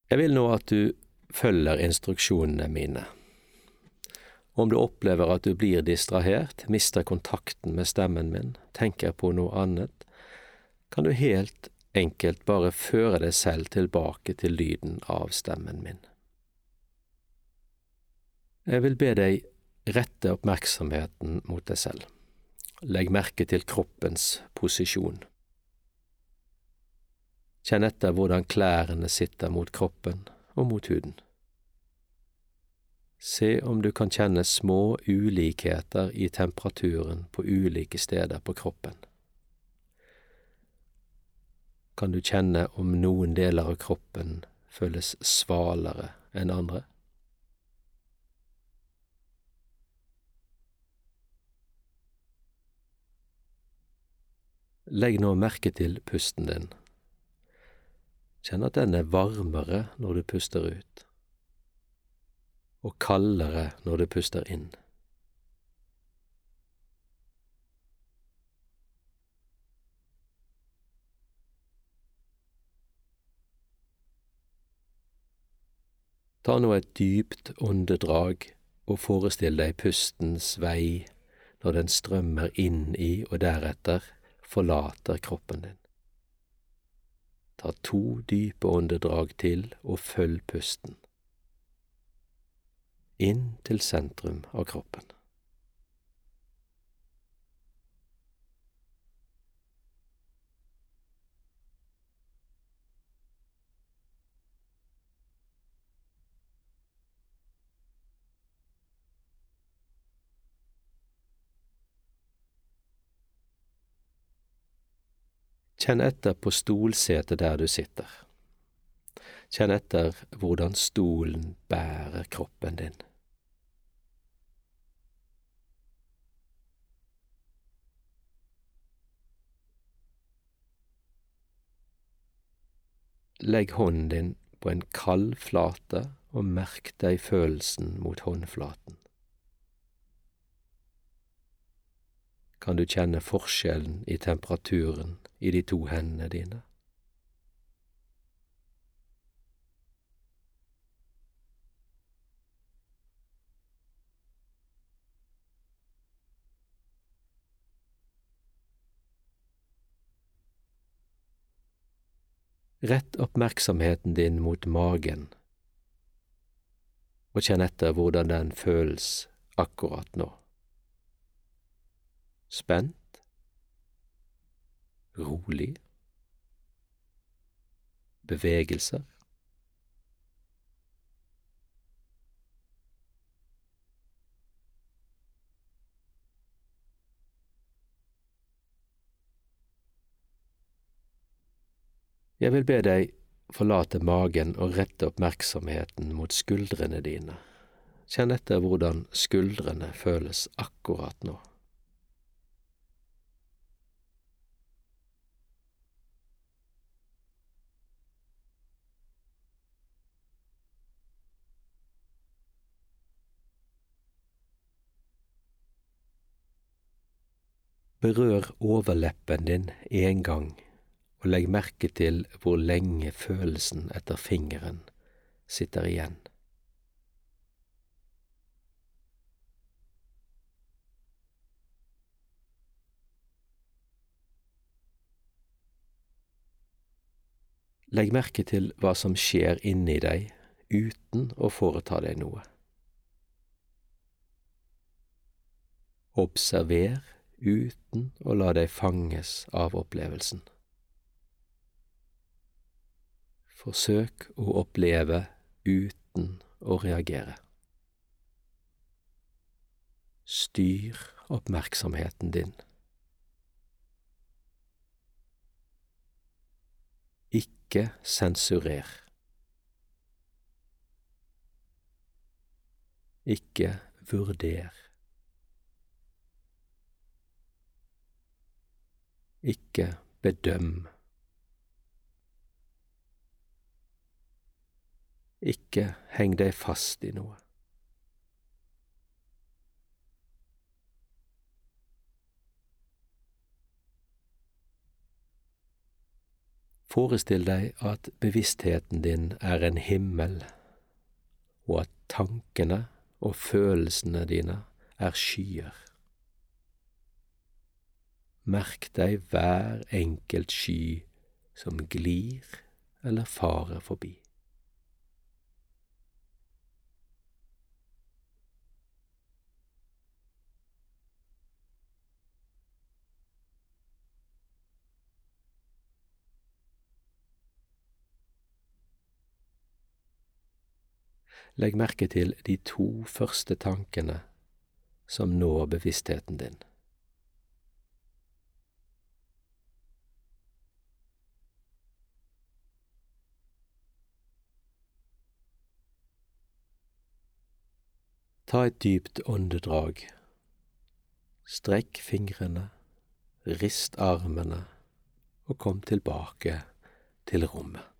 Jeg vil nå at du følger instruksjonene mine. Om du opplever at du blir distrahert, mister kontakten med stemmen min, tenker på noe annet, kan du helt enkelt bare føre deg selv tilbake til lyden av stemmen min. Jeg vil be deg rette oppmerksomheten mot deg selv. Legg merke til kroppens posisjon. Kjenn etter hvordan klærne sitter mot kroppen og mot huden. Se om du kan kjenne små ulikheter i temperaturen på ulike steder på kroppen. Kan du kjenne om noen deler av kroppen føles svalere enn andre? Legg nå merke til pusten din. Kjenn at den er varmere når du puster ut, og kaldere når du puster inn. Ta nå et dypt åndedrag og forestill deg pustens vei når den strømmer inn i og deretter forlater kroppen din. Ta 2 dype åndedrag til og følg pusten inn til sentrum av kroppen. Kjenn etter på stolsetet der du sitter. Kjenn etter hvordan stolen bærer kroppen din. Legg hånden din på en kald flate og merk deg følelsen mot håndflaten. Kan du kjenne forskjellen i temperaturen i de 2 hendene dine? Rett oppmerksomheten din mot magen, og kjenn etter hvordan den føles akkurat nå. Spent, rolig, bevegelser. Jeg vil be deg forlate magen og rette oppmerksomheten mot skuldrene dine. Kjenn etter hvordan skuldrene føles akkurat nå. Berør overleppen din en gang, og legg merke til hvor lenge følelsen etter fingeren sitter igjen. Legg merke til hva som skjer inni deg uten å foreta deg noe. Observer uten å la deg fanges av opplevelsen. Forsøk å oppleve uten å reagere. Styr oppmerksomheten din. Ikke sensurer. Ikke vurder. Ikke bedøm. Ikke heng deg fast i noe. Forestill deg at bevisstheten din er en himmel, og at tankene og følelsene dine er skyer. Merk deg hver enkelt sky som glir eller farer forbi. Legg merke til de 2 første tankene som når bevisstheten din. Ta et dypt åndedrag. Strekk fingrene, rist armene og kom tilbake til rommet.